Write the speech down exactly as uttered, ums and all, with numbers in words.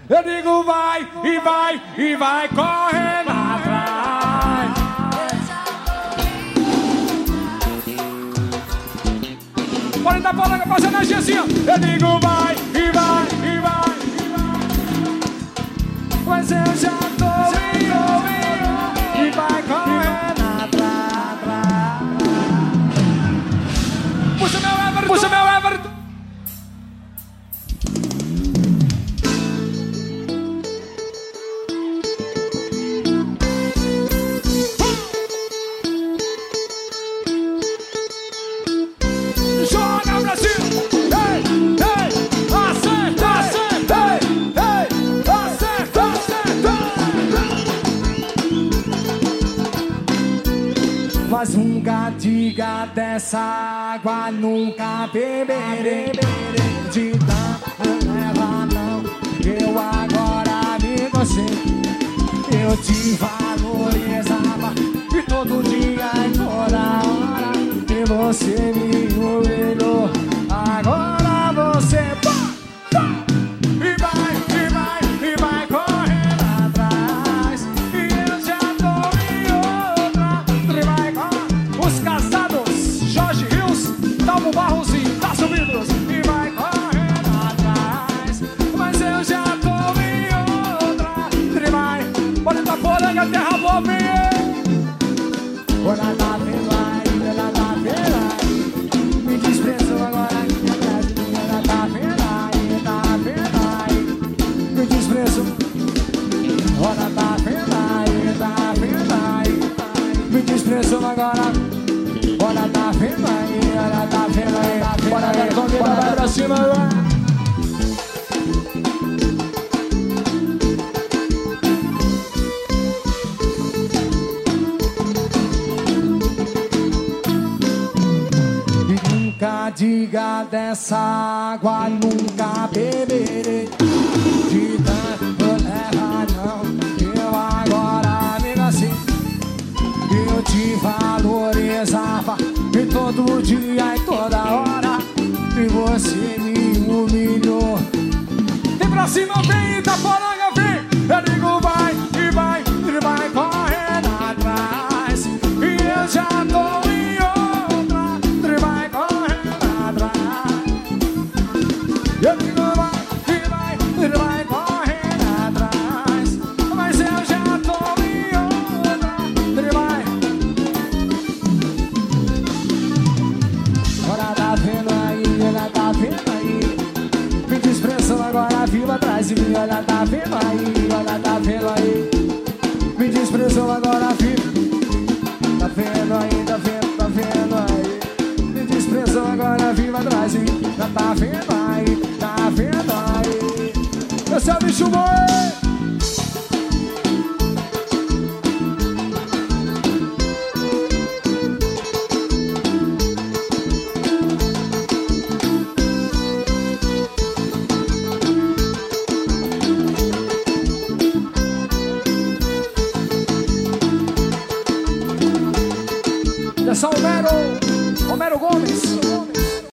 Eu digo vai, e vai, e vai correndo atrás. Pode dar polanga, fazendo energia assim, ó. Eu digo vai, e vai, e vai, e vai. Mas eu já tô ouvindo, e vai correndo atrás. Puxa meu Everton, puxa meu Everton. Joga Brasil! Ei, ei, acerta, acerta! Ei, ei, acerta, acerta! Mas nunca diga dessa água, nunca beberei. De tanto leva não, eu agora me gostei. Eu te valorizava e todo dia e toda hora. E você me humilhou, agora você pá, pá, e vai, e vai, e vai correndo atrás. E eu já tô em outra, e vai correndo. Os casados, Jorge Rios, Dalmo Barros e Tasso Vidros, e vai correndo atrás. Mas eu já tô em outra, e vai. Pode dar polanga, terra boa, vem. Olha lá, vem lá. Me desprezou agora aqui atrás de mim. Ela tá vendo aí, tá vendo aí. Me desprezou. Ela tá vendo aí, tá vendo aí. Me desprezou agora. Ela tá vendo aí, ela tá vendo aí. Bora ver comigo, vai pra cima agora. Nunca diga dessa água, nunca beberei. De tanto leva não, eu agora me nasci. Eu te valorizava e todo dia e toda hora. E você me humilhou. Vem pra cima, vem, Itaporanga, vem. Eu digo vai, e vai, e vai correndo atrás. E eu já tô em outra, e vai correndo atrás. Eu digo vai, e vai, e vai correndo atrás. Mas eu já tô em outra, e vai. Ela tá vendo aí, ela tá vendo aí. Me desprezou agora, viu atrás de mim. Ela tá vendo aí, ela tá vendo aí. Me desprezou agora, viu. Tá vendo aí, tá vendo, tá vendo aí. Me desprezou agora, viu atrás de mim. Ela tá vendo aí, tá vendo aí. Esse é o bicho boi.